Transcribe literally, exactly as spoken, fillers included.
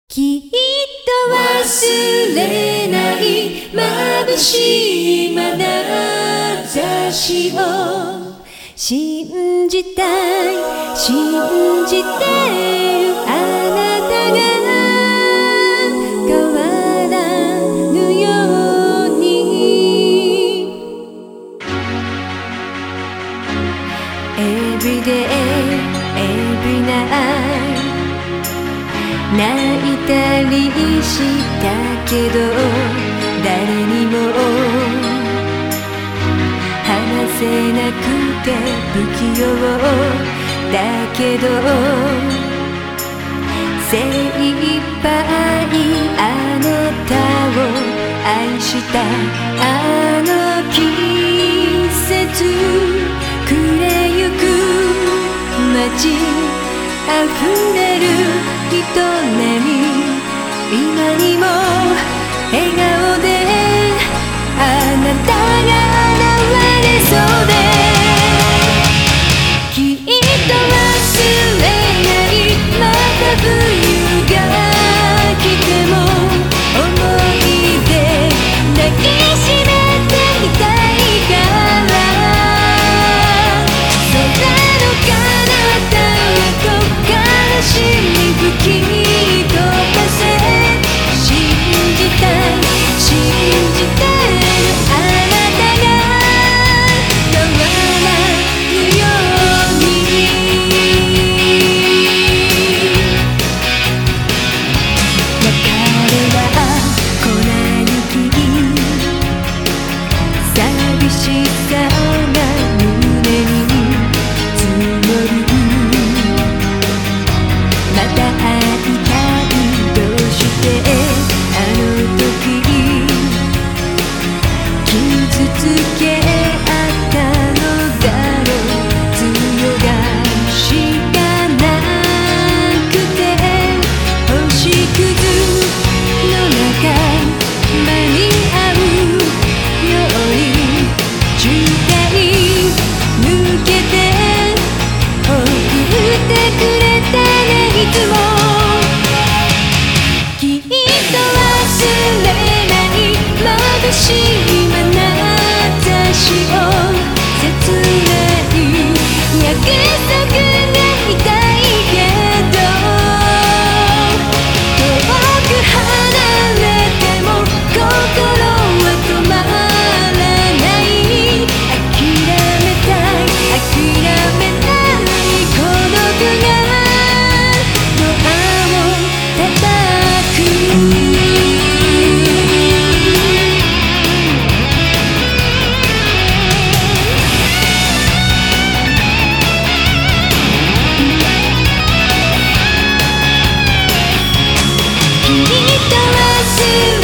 きっと忘れない眩しい眼差しを信じたい信じてるあなたが変わらぬように Everyday, every night 泣いたりしたけど誰にも話せなくて不器用だけど精一杯あなたを愛したあの季節暮れゆく街溢れる人並み今にも笑顔であなたが現れそうできっと忘れないまた冬が来ても思い出抱きしめていたいから空の彼方へと悲しみ吹き飛ばせ信じたい信じてるあなたが変わらぬように別れは来ない寂しさが胸に積もるまた会いたいどうしてあの時傷つけ合ったのだろう強がしかなくて星屑の中間に合うように渋滞抜けて送ってくれたねいつもきっと忘れない眩しい眼差しを切ない約束が痛いけど遠く離れても心は止まらない諦めたい諦めない孤独がドアを叩くきっと忘れ